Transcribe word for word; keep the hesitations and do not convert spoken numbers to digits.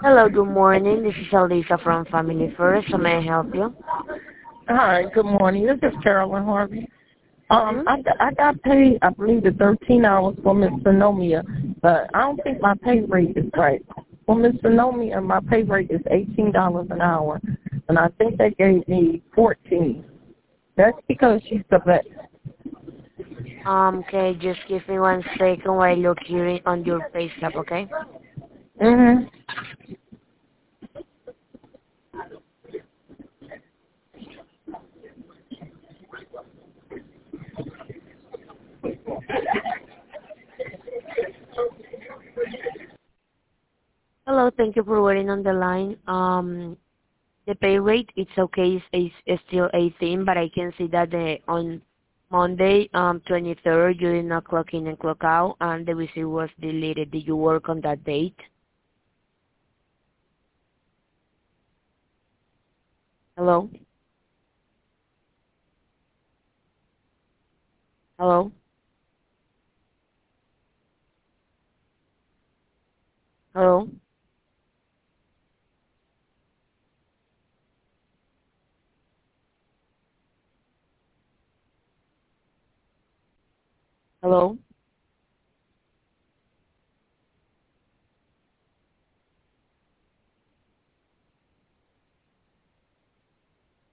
Hello, good morning. This is Elisa from Family First. How may I help you? Hi, good morning. This is Carolyn Harvey. Um, Mm-hmm. I, got- I got paid, I believe, the thirteen hours for Miss Sonomia, but I don't think my pay rate is right. For Miss Sonomia, my pay rate is eighteen dollars an hour, and I think they gave me fourteen. That's because she's the best. Um, okay, just give me one second while I look here in- on your pay stub, okay? Mm-hmm. Hello, thank you for waiting on the line. Um, the pay rate, it's okay, it's, it's it's still eighteen, but I can see that the, on Monday, um, twenty-third, you did not clock in and clock out, and the receipt was deleted. Did you work on that date? Hello? Hello? Hello? Hello?